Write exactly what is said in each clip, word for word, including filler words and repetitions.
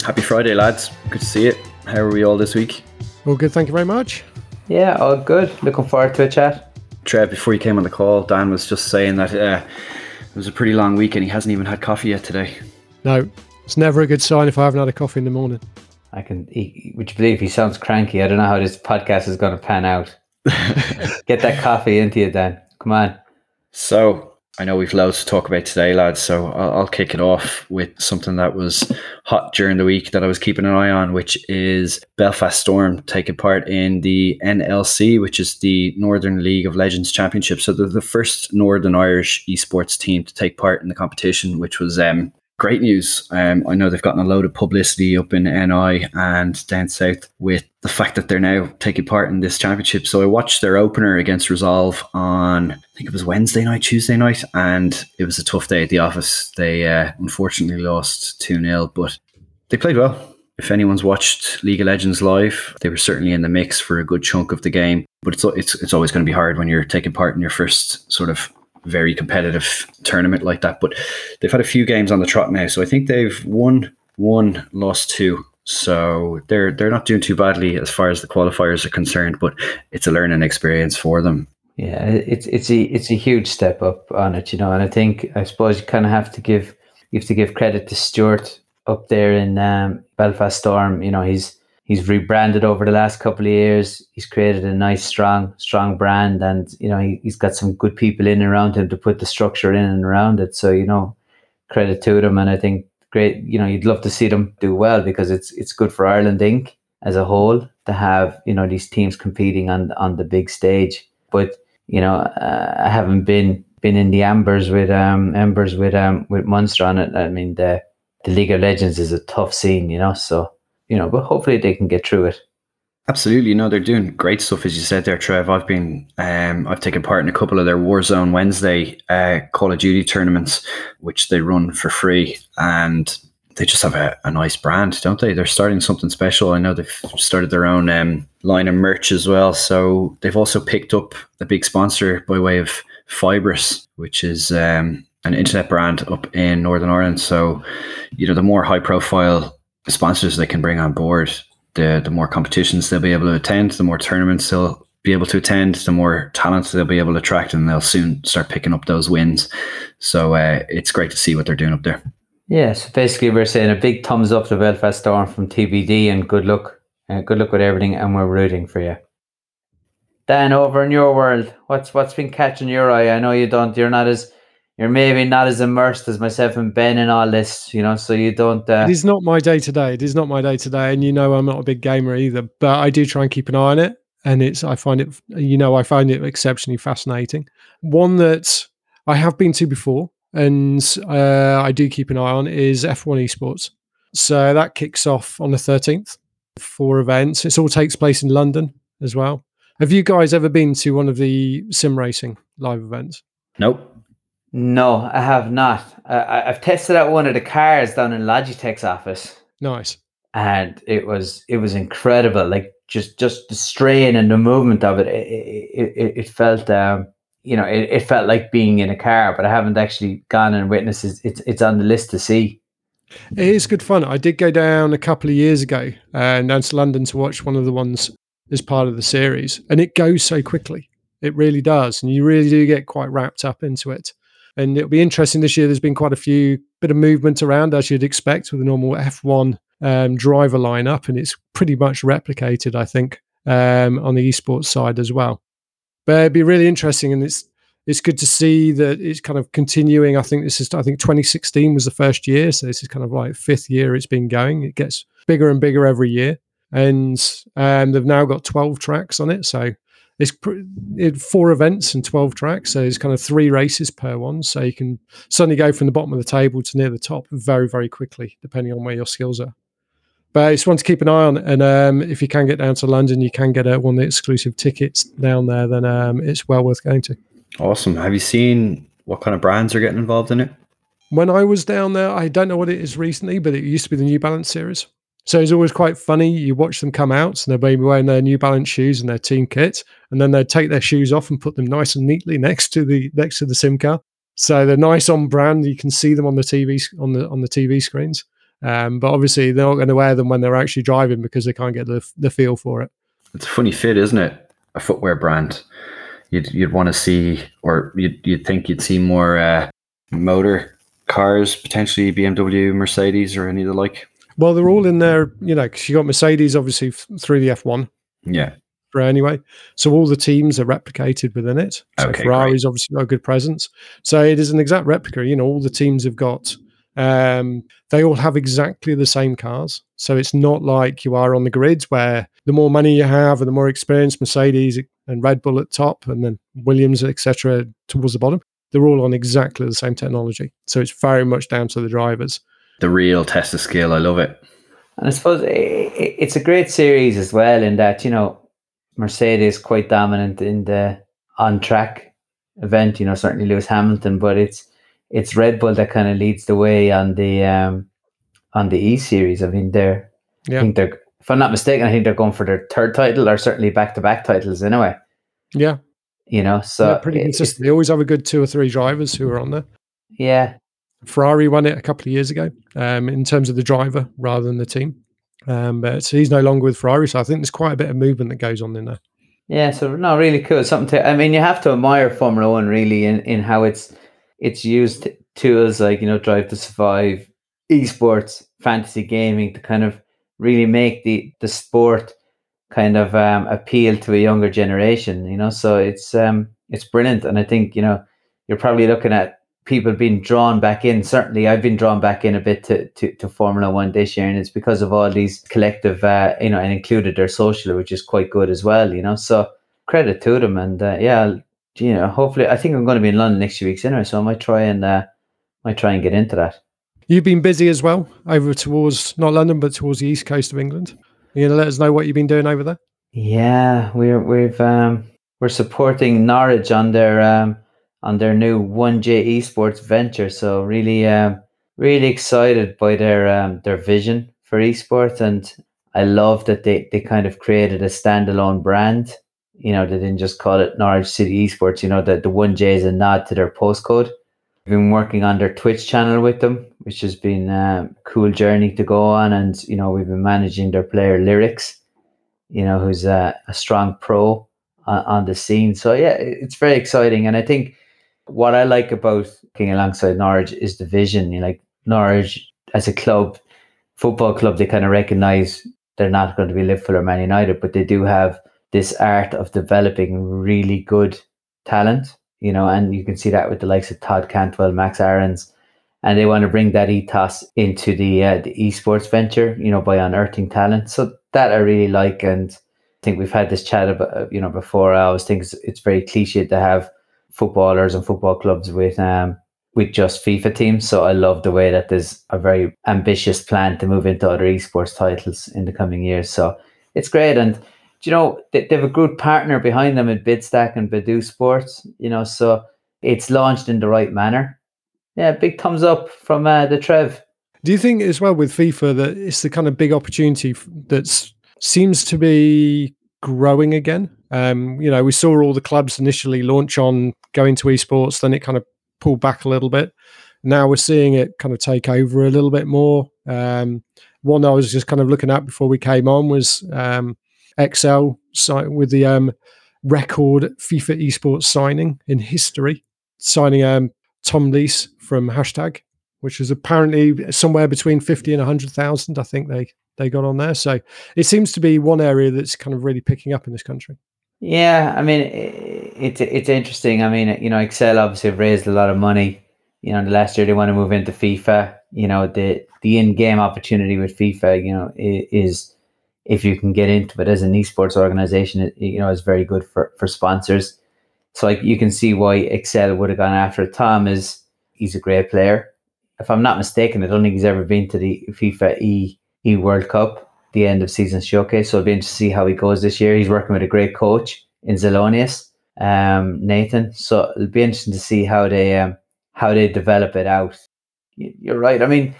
Happy Friday, lads. Good to see you. How are we all this week? All good, thank you very much. Yeah, all good. Looking forward to a chat. Trev, before you came on the call, Dan was just saying that uh, it was a pretty long week and he hasn't even had coffee yet today. No, it's never a good sign if I haven't had a coffee in the morning. I can, he, would you believe he sounds cranky? I don't know how this podcast is going to pan out. Get that coffee into you, Dan. Come on. So, I know we've loads to talk about today, lads, so I'll, I'll kick it off with something that was hot during the week that I was keeping an eye on, which is Belfast Storm taking part in the N L C, which is the Northern League of Legends Championship. So they're the first Northern Irish esports team to take part in the competition, which was um, great news. Um, I know they've gotten a load of publicity up in N I and down south with the fact that they're now taking part in this championship. So I watched their opener against Resolve on, I think it was Wednesday night, Tuesday night, and it was a tough day at the office. They uh, unfortunately lost two nil, but they played well. If anyone's watched League of Legends live, they were certainly in the mix for a good chunk of the game. But it's it's it's always going to be hard when you're taking part in your first sort of very competitive tournament like that. But they've had a few games on the trot now, so I think they've won one, lost two. So they're they're not doing too badly as far as the qualifiers are concerned, but it's a learning experience for them. Yeah, it's it's a it's a huge step up on it, you know. And I think I suppose you kind of have to give you have to give credit to Stuart up there in um, Belfast Storm. You know, he's he's rebranded over the last couple of years. He's created a nice, strong, strong brand, and you know he, he's got some good people in and around him to put the structure in and around it. So you know, credit to them, and I think. Great, you know, you'd love to see them do well because it's it's good for Ireland Incorporated as a whole to have, you know, these teams competing on on the big stage. But you know, uh, I haven't been been in the Ambers with um Embers with um with Munster on it. I mean, the the League of Legends is a tough scene, you know. So you know, but hopefully they can get through it. Absolutely, no, they're doing great stuff, as you said there, Trev. I've been, um, I've taken part in a couple of their Warzone Wednesday uh, Call of Duty tournaments, which they run for free, and they just have a, a nice brand, don't they? They're starting something special. I know they've started their own um, line of merch as well, so they've also picked up a big sponsor by way of Fibrous, which is um, an internet brand up in Northern Ireland. So, you know, the more high-profile sponsors they can bring on board, the the more competitions they'll be able to attend, the more tournaments they'll be able to attend, the more talent they'll be able to attract, and they'll soon start picking up those wins. So uh, it's great to see what they're doing up there. Yeah, so basically we're saying a big thumbs up to Belfast Storm from T B D, and good luck. Uh, good luck with everything, and we're rooting for you. Dan, over in your world, what's what's been catching your eye? I know you don't, you're not as You're maybe not as immersed as myself and Ben in all this, you know, so you don't... Uh... It is not my day-to-day. It is not my day-to-day, and you know I'm not a big gamer either, but I do try and keep an eye on it, and it's I find it, you know, I find it exceptionally fascinating. One that I have been to before, and uh, I do keep an eye on, is F one Esports. So that kicks off on the thirteenth, four events. It all takes place in London as well. Have you guys ever been to one of the sim racing live events? Nope. No, I have not. I, I've tested out one of the cars down in Logitech's office. Nice. And it was it was incredible. Like just, just the strain and the movement of it. It it, it, it felt um you know it, it felt like being in a car, but I haven't actually gone and witnessed it. It's it's on the list to see. It is good fun. I did go down a couple of years ago uh, down to London to watch one of the ones as part of the series, and it goes so quickly. It really does, and you really do get quite wrapped up into it. And it'll be interesting this year. There's been quite a few bit of movement around, as you'd expect, with a normal F one um, driver lineup, and it's pretty much replicated, I think, um, on the esports side as well. But it'd be really interesting, and it's it's good to see that it's kind of continuing. I think this is, I think twenty sixteen was the first year, so this is kind of like fifth year it's been going. It gets bigger and bigger every year, and um, they've now got twelve tracks on it, so. It's four events and twelve tracks, so it's kind of three races per one. So you can suddenly go from the bottom of the table to near the top very, very quickly, depending on where your skills are. But it's one to keep an eye on. And um, if you can get down to London, you can get uh, one of the exclusive tickets down there, then um, it's well worth going to. Awesome. Have you seen what kind of brands are getting involved in it? When I was down there, I don't know what it is recently, but it used to be the New Balance series. So it's always quite funny. You watch them come out and they're wearing their New Balance shoes and their team kit, and then they'd take their shoes off and put them nice and neatly next to the next to the sim car. So they're nice on brand. You can see them on the T V on the on the T V screens. Um, but obviously, they're not going to wear them when they're actually driving because they can't get the the feel for it. It's a funny fit, isn't it? A footwear brand. You'd you'd want to see, or you'd you'd think you'd see more uh, motor cars, potentially B M W, Mercedes, or any of the like. Well, they're all in there, you know, because you got Mercedes obviously f- through the F one. Yeah. For anyway, so all the teams are replicated within it. So Okay, Ferrari's obviously got a good presence. So it is an exact replica. You know, all the teams have got. Um, they all have exactly the same cars. So it's not like you are on the grids where the more money you have and the more experienced Mercedes and Red Bull at top, and then Williams, et cetera, towards the bottom. They're all on exactly the same technology. So it's very much down to the drivers. The real test of skill. I love it. And I suppose it's a great series as well in that, you know, Mercedes quite dominant in the on-track event, you know, certainly Lewis Hamilton, but it's it's Red Bull that kind of leads the way on the um, on the E series. I mean, they're yeah. I think they're, if I'm not mistaken, I think they're going for their third title or certainly back-to-back titles anyway. Yeah, you know, so yeah, pretty consistent. They always have a good two or three drivers who are on there. Yeah, Ferrari won it a couple of years ago um, in terms of the driver rather than the team. Um, but so he's no longer with Ferrari, so I think there's quite a bit of movement that goes on in there. Yeah, so no, really cool. Something to, I mean, you have to admire Formula One really in, in how it's it's used tools like, you know, Drive to Survive, esports, fantasy gaming to kind of really make the the sport kind of um, appeal to a younger generation. You know, so it's um it's brilliant, and I think, you know, you're probably looking at people being drawn back in. Certainly I've been drawn back in a bit to, to, to Formula One this year, and it's because of all these collective, uh, you know, and included their social, which is quite good as well, you know, so credit to them. And uh, yeah, you know, hopefully, I think I'm going to be in London next few weeks anyway, so I might try and uh, might try and get into that. You've been busy as well over towards, not London, but towards the east coast of England. You know, let us know what you've been doing over there. Yeah, we're we've um, we're supporting Norwich on their um, on their new one J esports venture. So really, um, really excited by their um, their vision for esports, and I love that they, they kind of created a standalone brand. You know, they didn't just call it Norwich City Esports. You know, that the one J is a nod to their postcode. We've been working on their Twitch channel with them, which has been a cool journey to go on, and you know, we've been managing their player Lyrics, you know, who's a, a strong pro on, on the scene. So yeah, it's very exciting, and I think what I like about working alongside Norwich is the vision. You know, like Norwich as a club, football club, they kind of recognise they're not going to be Liverpool or Man United, but they do have this art of developing really good talent, you know, and you can see that with the likes of Todd Cantwell, Max Aarons, and they want to bring that ethos into the uh, the esports venture, you know, by unearthing talent. So that I really like, and I think we've had this chat about, you know, before. I always think it's, it's very cliche to have footballers and football clubs with um with just FIFA teams. So I love the way that there's a very ambitious plan to move into other esports titles in the coming years. So it's great, and you know, they, they have a good partner behind them in Bidstack and Badoo Sports. You know, so it's launched in the right manner. Yeah, big thumbs up from uh, the Trev. Do you think as well with FIFA that it's the kind of big opportunity that seems to be growing again? Um, you know, we saw all the clubs initially launch on going to esports, then it kind of pulled back a little bit. Now we're seeing it kind of take over a little bit more. Um, one I was just kind of looking at before we came on was um, X L with the um, record FIFA esports signing in history, signing um, Tom Lees from Hashtag, which is apparently somewhere between fifty and one hundred thousand, I think they, they got on there. So it seems to be one area that's kind of really picking up in this country. Yeah, I mean, it's it's interesting. I mean, you know, Excel obviously have raised a lot of money. You know, in the last year they want to move into FIFA. You know, the the in-game opportunity with FIFA, you know, is if you can get into it as an esports organization, it, you know, is very good for, for sponsors. So like you can see why Excel would have gone after it. Tom is he's a great player. If I'm not mistaken, I don't think he's ever been to the FIFA E E World Cup, the end of season showcase. So it'll be interesting to see how he goes this year. He's working with a great coach in Zelonius, um, Nathan. So it'll be interesting to see how they um, how they develop it out. You're right. I mean,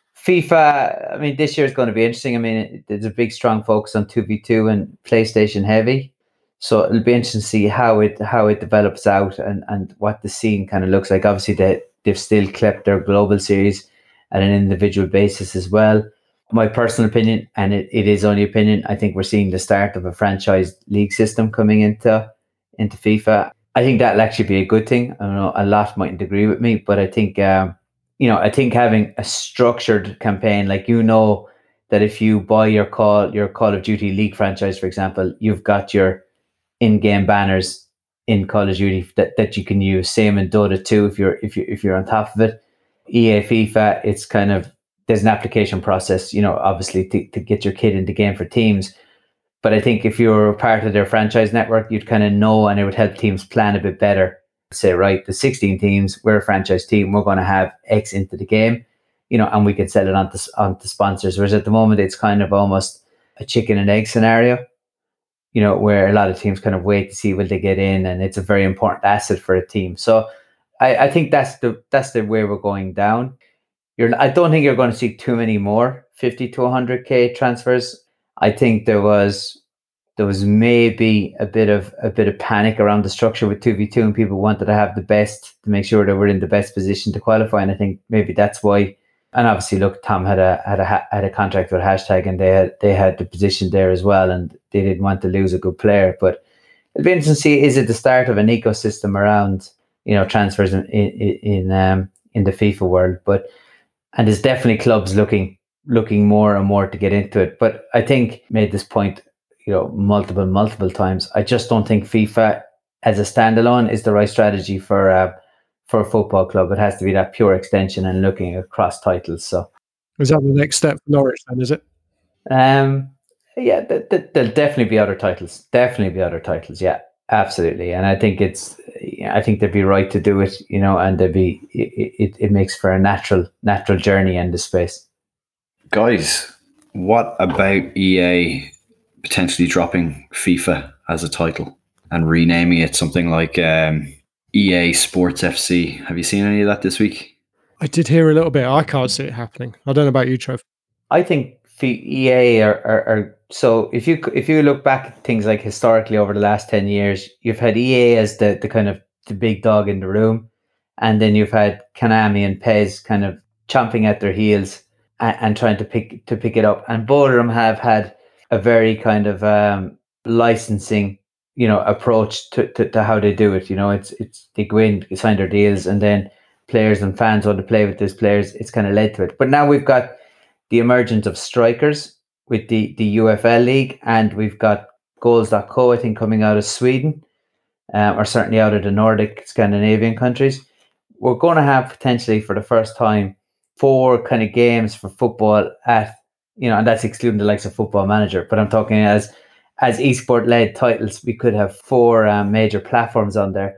FIFA, I mean, this year is going to be interesting. I mean, there's a big, strong focus on two v two and PlayStation heavy. So it'll be interesting to see how it how it develops out and, and what the scene kind of looks like. Obviously, they, they've still kept their global series at an individual basis as well. My personal opinion, and it, it is only opinion, I think we're seeing the start of a franchise league system coming into into FIFA. I think that'll actually be a good thing. I don't know, a lot mightn't agree with me, but I think um, you know, I think having a structured campaign, like, you know, that if you buy your call your Call of Duty League franchise, for example, you've got your in-game banners in Call of Duty that, that you can use. Same in Dota two if you're if you if you're on top of it. E A FIFA, it's kind of, there's an application process, you know, obviously to, to get your kid into game for teams. But I think if you're part of their franchise network, you'd kind of know, and it would help teams plan a bit better. Say, right, the sixteen teams, we're a franchise team, we're going to have X into the game, you know, and we can sell it on to, on to sponsors. Whereas at the moment, it's kind of almost a chicken and egg scenario, you know, where a lot of teams kind of wait to see will they get in, and it's a very important asset for a team. So I, I think that's the that's the way we're going down. You're, I don't think you're going to see too many more fifty to one hundred K transfers. I think there was there was maybe a bit of a bit of panic around the structure with two v two, and people wanted to have the best to make sure they were in the best position to qualify. And I think maybe that's why. And obviously, look, Tom had a had a had a contract with Hashtag, and they had they had the position there as well, and they didn't want to lose a good player. But it'll be interesting to see, is it the start of an ecosystem around, you know, transfers in in, in um in the FIFA world? But and there's definitely clubs looking looking more and more to get into it. But I think made this point, you know, multiple multiple times. I just don't think FIFA as a standalone is the right strategy for uh, for a football club. It has to be that pure extension and looking across titles. So is that the next step for Norwich then, is it? Um, yeah, th- th- there'll definitely be other titles. Definitely be other titles. Yeah, absolutely. And I think it's, I think they'd be right to do it, you know, and they'd be, it, it, it makes for a natural, natural journey in this space. Guys, what about E A potentially dropping FIFA as a title and renaming it something like um, E A Sports F C? Have you seen any of that this week? I did hear a little bit. I can't see it happening. I don't know about you, Trev. I think E A are, are, are so if you if you look back at things like historically over the last ten years, you've had E A as the, the kind of the big dog in the room, and then you've had Konami and P E S kind of chomping at their heels and, and trying to pick to pick it up. And both of them have had a very kind of um, licensing, you know, approach to, to, to how they do it. You know, it's it's they go in, sign their deals, and then players and fans want to play with those players. It's kind of led to it. But now we've got the emergence of strikers with the, the U F L League, and we've got goals dot co, I think, coming out of Sweden, um, or certainly out of the Nordic Scandinavian countries. We're going to have potentially for the first time four kind of games for football at, you know, and that's excluding the likes of Football Manager, but I'm talking as as esport led titles. We could have four um, major platforms on there,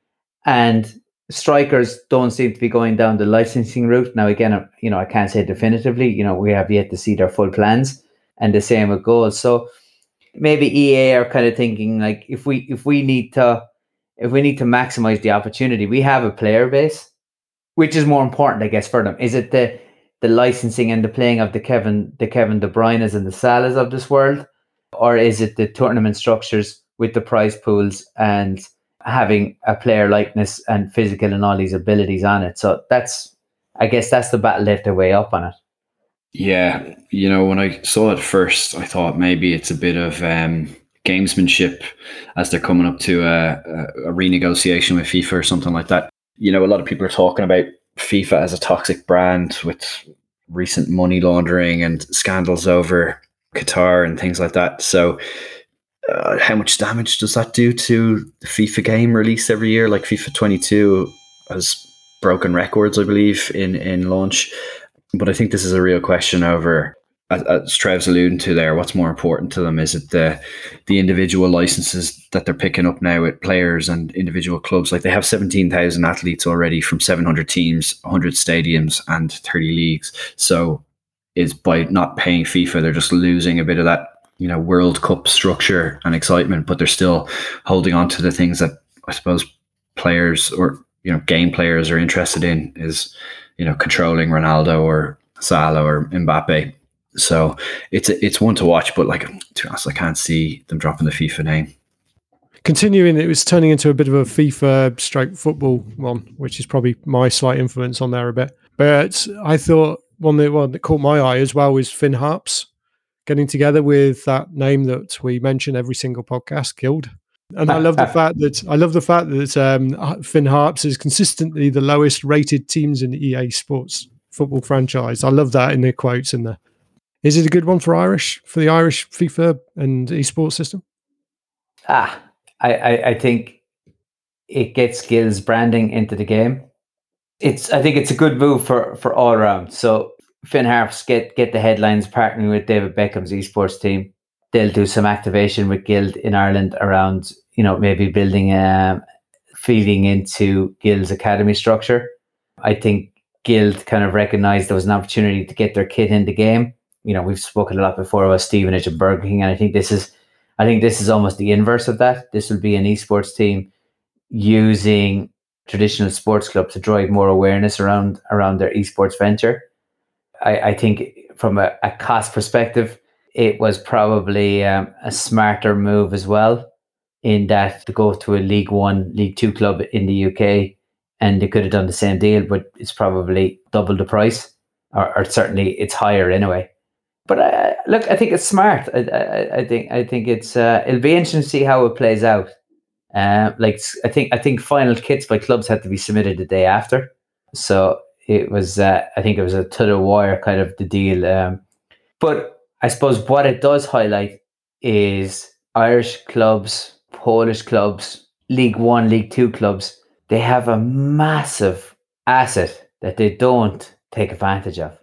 and strikers don't seem to be going down the licensing route. Now, again, you know, I can't say definitively, you know, we have yet to see their full plans, and the same with goals. So maybe E A are kind of thinking like, if we, if we need to, if we need to maximize the opportunity, we have a player base, which is more important, I guess, for them. Is it the, the licensing and the playing of the Kevin, the Kevin De Bruynes and the Salahs of this world? Or is it the tournament structures with the prize pools and having a player likeness and physical and all these abilities on it? So that's, I guess that's the battle they have to weigh up on it. Yeah, you know, when I saw it first, I thought maybe it's a bit of um, gamesmanship as they're coming up to a, a, a renegotiation with FIFA or something like that. You know, a lot of people are talking about FIFA as a toxic brand with recent money laundering and scandals over Qatar and things like that. So Uh, how much damage does that do to the FIFA game released every year? Like FIFA twenty-two has broken records, I believe, in, in launch. But I think this is a real question over, as, as Trev's alluding to there, what's more important to them? Is it the the individual licenses that they're picking up now with players and individual clubs? Like they have seventeen thousand athletes already from seven hundred teams, one hundred stadiums and thirty leagues. So is by not paying FIFA, they're just losing a bit of that, you know, World Cup structure and excitement, but they're still holding on to the things that I suppose players or, you know, game players are interested in, is, you know, controlling Ronaldo or Salah or Mbappe. So it's a, it's one to watch, but like, to be honest, I can't see them dropping the FIFA name. Continuing, it was turning into a bit of a FIFA stroke football one, which is probably my slight influence on there a bit. But I thought one that, one that caught my eye as well was Finn Harps getting together with that name that we mention every single podcast, Guild. And I love the fact that I love the fact that um, Finn Harps is consistently the lowest rated teams in the E A Sports football franchise. I love that in the quotes in there. Is it a good one for Irish for the Irish FIFA and esports system? Ah, I, I, I think it gets Guild's branding into the game. It's I think it's a good move for, for all around. So Finn Harps get get the headlines partnering with David Beckham's esports team. They'll do some activation with Guild in Ireland around, you know, maybe building, um, feeding into Guild's academy structure. I think Guild kind of recognized there was an opportunity to get their kid in the game. You know, we've spoken a lot before about Stevenage and Burger King, and I think this is, I think this is almost the inverse of that. This will be an esports team using traditional sports club to drive more awareness around around their esports venture. I, I think from a, a cost perspective, it was probably um, a smarter move as well, in that to go to a League One, League Two club in the U K, and they could have done the same deal, but it's probably double the price, or, or certainly it's higher anyway. But uh, look, I think it's smart. I, I, I think I think it's uh, it'll be interesting to see how it plays out. Uh, like I think I think final kits by clubs had to be submitted the day after, so it was uh, I think it was a to the wire kind of the deal. Um, but I suppose what it does highlight is Irish clubs, Polish clubs, League One, League Two clubs. They have a massive asset that they don't take advantage of.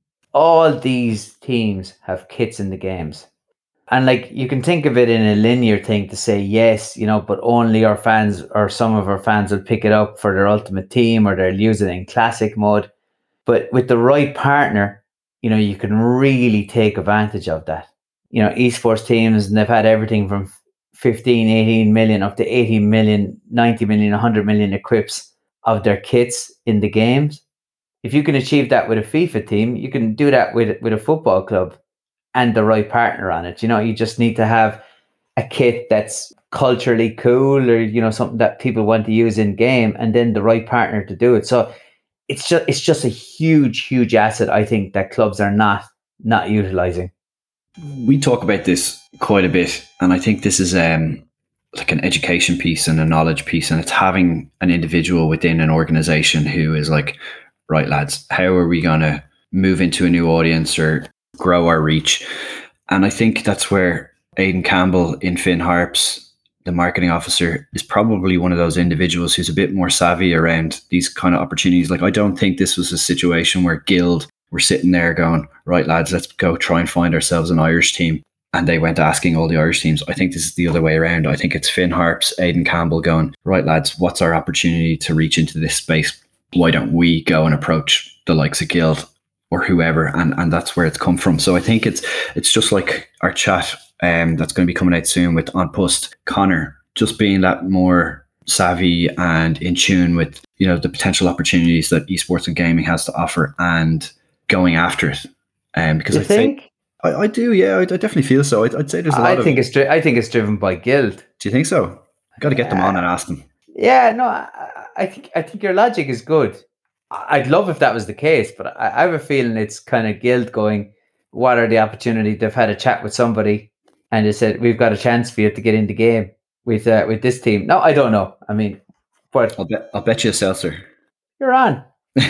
All these teams have kits in the games. And like you can think of it in a linear thing to say, yes, you know, but only our fans or some of our fans will pick it up for their ultimate team, or they'll use it in classic mode. But with the right partner, you know, you can really take advantage of that. You know, esports teams, and they've had everything from fifteen, eighteen million up to eighty million, ninety million, one hundred million equips of their kits in the games. If you can achieve that with a FIFA team, you can do that with, with a football club and the right partner on it. You know, you just need to have a kit that's culturally cool, or, you know, something that people want to use in game, and then the right partner to do it. So it's just it's just a huge, huge asset, I think, that clubs are not not utilizing. We talk about this quite a bit, and I think this is um like an education piece and a knowledge piece, and it's having an individual within an organization who is like, right, lads, how are we going to move into a new audience or grow our reach? And I think that's where Aidan Campbell in Finn Harps, the marketing officer, is probably one of those individuals who's a bit more savvy around these kind of opportunities. Like, I don't think this was a situation where Guild were sitting there going, right, lads, let's go try and find ourselves an Irish team, and they went asking all the Irish teams. I think this is the other way around. I think it's Finn Harps, Aidan Campbell going, right, lads, what's our opportunity to reach into this space? Why don't we go and approach the likes of Guild or whoever? And and that's where it's come from. So I think it's it's just like our chat um, that's going to be coming out soon with On Post, Connor, just being that more savvy and in tune with, you know, the potential opportunities that esports and gaming has to offer, and going after it. Um, because you I think? think I, I do, yeah, I, I definitely feel so. I'd, I'd say there's a lot I of. think it's dri- I think it's driven by Guild. Do you think so? Got to get them on and ask them. Yeah, no, I, I think I think your logic is good. I'd love if that was the case, but I, I have a feeling it's kind of Guild going, what are the opportunities? They've had a chat with somebody and they said, we've got a chance for you to get in the game with uh, with this team. No, I don't know. I mean, but I'll bet I'll bet you a seltzer. You're on.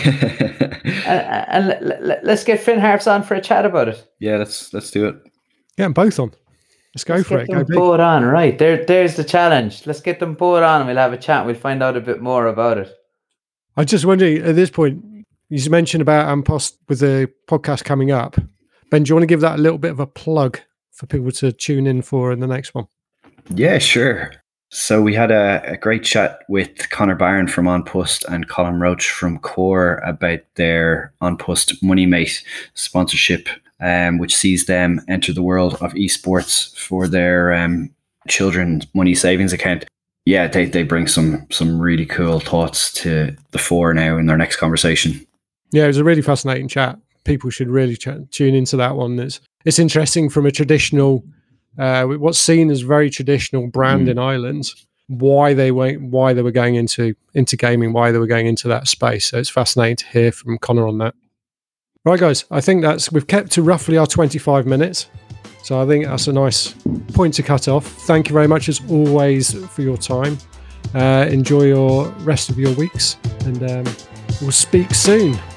and and let, let, let's get Finn Harps on for a chat about it. Yeah, let's let's do it. Get them both on. Let's go let's for get it. Them go both on, right? There, there's the challenge. Let's get them both on, and we'll have a chat. We'll find out a bit more about it. I just wondering at this point, you mentioned about Ampost with the podcast coming up. Ben, do you want to give that a little bit of a plug for people to tune in for in the next one? Yeah, sure. So we had a, a great chat with Connor Barron from On Post and Colin Roach from Core about their On Post MoneyMate sponsorship, um, which sees them enter the world of esports for their um, children's money savings account. Yeah, they, they bring some some really cool thoughts to the fore now in their next conversation. Yeah, it was a really fascinating chat. People should really ch- tune into that one. It's, it's interesting from a traditional, uh, what's seen as very traditional brand mm. in Ireland, why they went, why they were going into into gaming, why they were going into that space. So it's fascinating to hear from Connor on that. Right, guys, I think that's we've kept to roughly our twenty-five minutes. So I think that's a nice point to cut off. Thank you very much, as always, for your time. Uh, enjoy your rest of your weeks, and um, we'll speak soon.